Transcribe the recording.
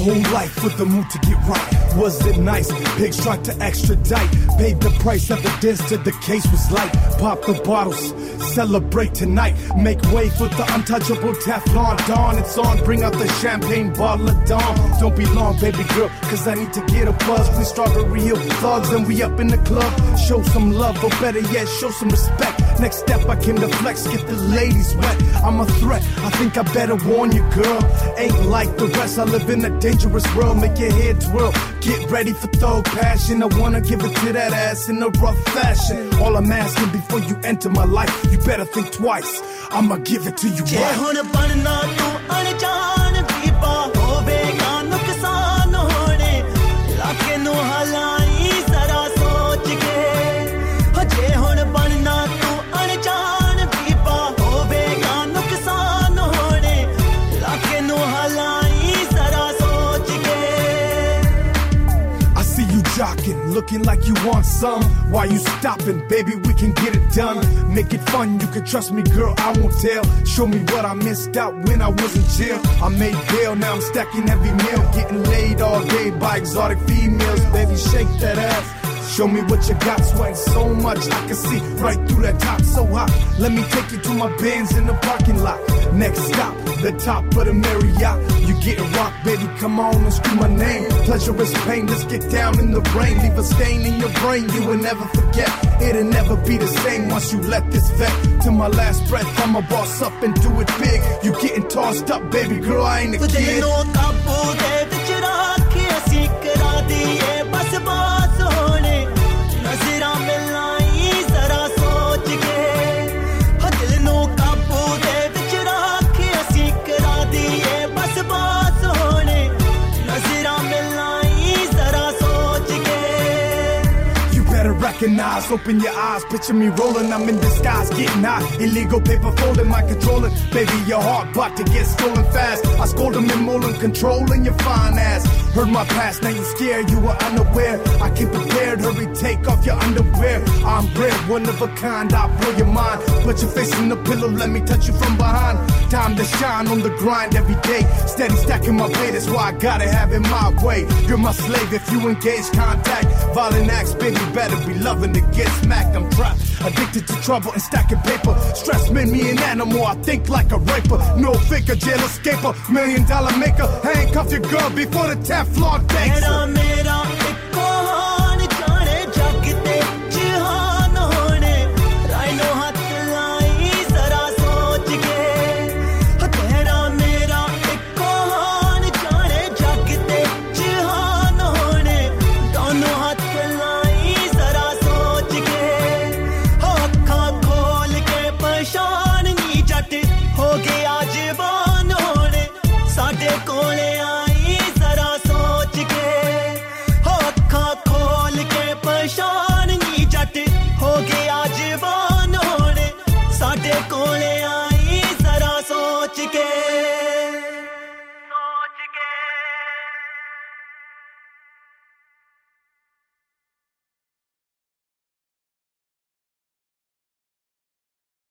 whole life with the mood to get right. Was it nice? Pigs tried to extradite. Paid the price, evidence that the case was light. Pop the bottles, celebrate tonight. Make way for the untouchable Teflon Dawn. It's on, bring out the champagne bottle of Dawn. Don't be long, baby girl, cause I need to get a buzz. We Strawberry Hill thugs and we up in the club. Show some love, or better yet, show some respect. Next step, I came to flex, get the ladies wet. I'm a threat, I think I better warn you, girl. Ain't like the rest, I live in a dangerous world. Make your head twirl, get ready for thug passion. I wanna give it to that ass in a rough fashion. All I'm asking before you enter my life, you better think twice, I'ma give it to you right. Looking like you want some. Why you stopping? Baby, we can get it done. Make it fun, you can trust me, girl, I won't tell. Show me what I missed out when I was in jail. I made bail, now I'm stacking every meal. Getting laid all day by exotic females. Baby, shake that ass. Show me what you got, sweating so much I can see right through that top, so hot. Let me take you to my Benz in the parking lot. Next stop, the top of the Marriott. You getting rock, baby, come on and scream my name. Pleasure is pain, let's get down in the rain. Leave a stain in your brain, you will never forget. It'll never be the same once you let this vet. To my last breath, I'ma boss up and do it big. You getting tossed up, baby girl, I ain't a kid. Recognize, open your eyes, picture me rolling, I'm in disguise, getting high, illegal paper folding, my controller, baby your heart about to get stolen fast, I scold them in Mullen, controlling your fine ass, heard my past, now you scared, you were unaware, I came prepared, hurry take off your underwear, I'm rare, one of a kind, I'll blow your mind, put your face in the pillow, let me touch you from behind, time to shine on the grind every day, steady stacking my pay, that's why I gotta have it my way, you're my slave if you engage contact, violent acts, baby better be loving to get smacked. I'm trapped, addicted to trouble and stacking paper. Stress made me an animal, I think like a raper. No faker, jail escaper, $1 million maker. Handcuff your girl before the Teflon takes her. हो गया जीवन होने साडे कोले